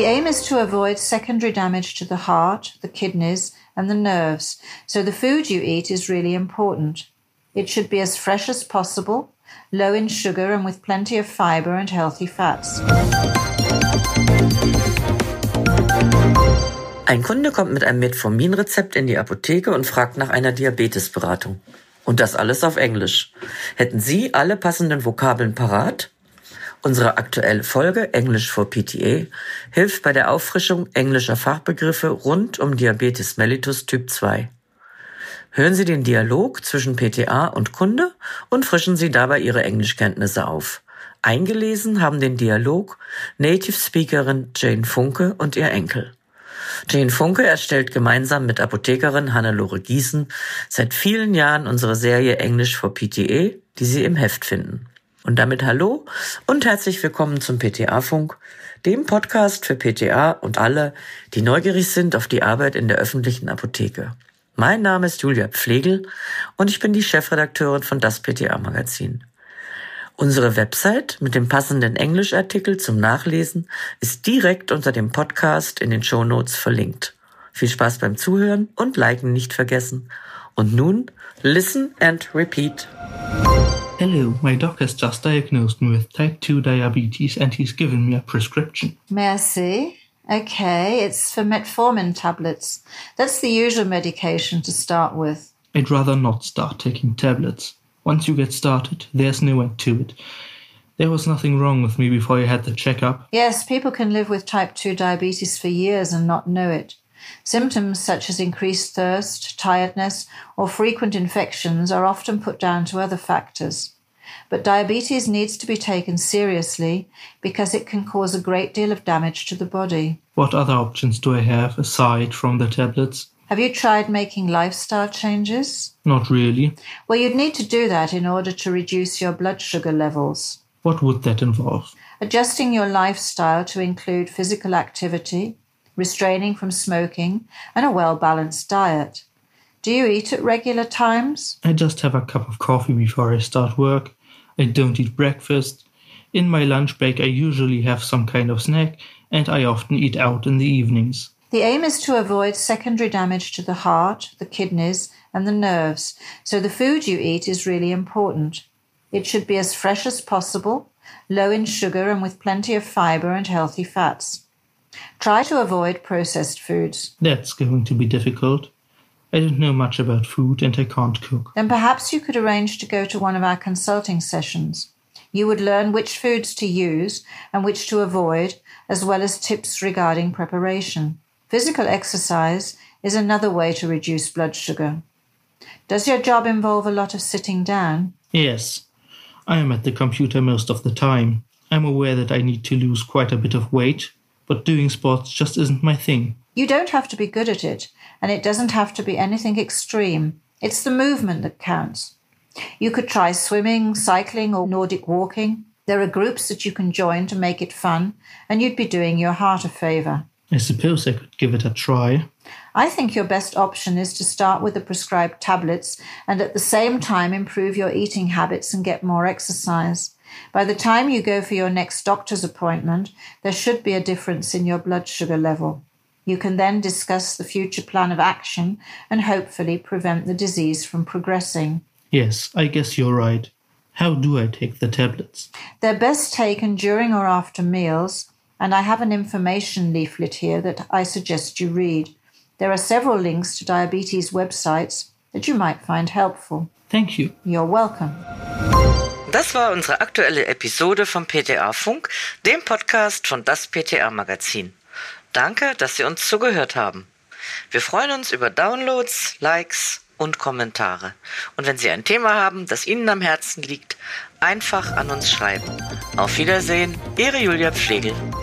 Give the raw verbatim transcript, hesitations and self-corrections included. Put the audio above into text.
The aim is to avoid secondary damage to the heart, the kidneys, and the nerves, so the food you eat is really important. It should be as fresh as possible, low in sugar and with plenty of fiber and healthy fats. Ein Kunde kommt mit einem Metformin-Rezept in die Apotheke und fragt nach einer Diabetesberatung. Und das alles auf Englisch. Hätten Sie alle passenden Vokabeln parat? Unsere aktuelle Folge English for P T A hilft bei der Auffrischung englischer Fachbegriffe rund um Diabetes mellitus Typ zwei. Hören Sie den Dialog zwischen P T A und Kunde und frischen Sie dabei Ihre Englischkenntnisse auf. Eingelesen haben den Dialog Native Speakerin Jane Funke und ihr Enkel. Jane Funke erstellt gemeinsam mit Apothekerin Hannelore Giesen seit vielen Jahren unsere Serie English for P T A, die Sie im Heft finden. Und damit hallo und herzlich willkommen zum P T A-Funk, dem Podcast für P T A und alle, die neugierig sind auf die Arbeit in der öffentlichen Apotheke. Mein Name ist Julia Pflegel und ich bin die Chefredakteurin von das P T A-Magazin. Unsere Website mit dem passenden Englischartikel zum Nachlesen ist direkt unter dem Podcast in den Shownotes verlinkt. Viel Spaß beim Zuhören und Liken nicht vergessen. Und nun, listen and repeat. Hello, my doc has just diagnosed me with type two diabetes and he's given me a prescription. Merci. Okay, it's for metformin tablets. That's the usual medication to start with. I'd rather not start taking tablets. Once you get started, there's no end to it. There was nothing wrong with me before I had the checkup. Yes, people can live with type two diabetes for years and not know it. Symptoms such as increased thirst, tiredness, or frequent infections are often put down to other factors. But diabetes needs to be taken seriously because it can cause a great deal of damage to the body. What other options do I have aside from the tablets? Have you tried making lifestyle changes? Not really. Well, you'd need to do that in order to reduce your blood sugar levels. What would that involve? Adjusting your lifestyle to include physical activity, restraining from smoking, and a well-balanced diet. Do you eat at regular times? I just have a cup of coffee before I start work. I don't eat breakfast. In my lunch break I usually have some kind of snack, and I often eat out in the evenings. The aim is to avoid secondary damage to the heart, the kidneys, and the nerves, so the food you eat is really important. It should be as fresh as possible, low in sugar and with plenty of fiber and healthy fats. Try to avoid processed foods. That's going to be difficult. I don't know much about food and I can't cook. Then perhaps you could arrange to go to one of our consulting sessions. You would learn which foods to use and which to avoid, as well as tips regarding preparation. Physical exercise is another way to reduce blood sugar. Does your job involve a lot of sitting down? Yes. I am at the computer most of the time. I'm aware that I need to lose quite a bit of weight, but doing sports just isn't my thing. You don't have to be good at it, and it doesn't have to be anything extreme. It's the movement that counts. You could try swimming, cycling, or Nordic walking. There are groups that you can join to make it fun, and you'd be doing your heart a favour. I suppose I could give it a try. I think your best option is to start with the prescribed tablets and at the same time improve your eating habits and get more exercise. By the time you go for your next doctor's appointment, there should be a difference in your blood sugar level. You can then discuss the future plan of action and hopefully prevent the disease from progressing. Yes, I guess you're right. How do I take the tablets? They're best taken during or after meals, and I have an information leaflet here that I suggest you read. There are several links to diabetes websites that you might find helpful. Thank you. You're welcome. Das war unsere aktuelle Episode vom P T A-Funk, dem Podcast von das P T A-Magazin. Danke, dass Sie uns zugehört haben. Wir freuen uns über Downloads, Likes und Kommentare. Und wenn Sie ein Thema haben, das Ihnen am Herzen liegt, einfach an uns schreiben. Auf Wiedersehen, Ihre Julia Pflegel.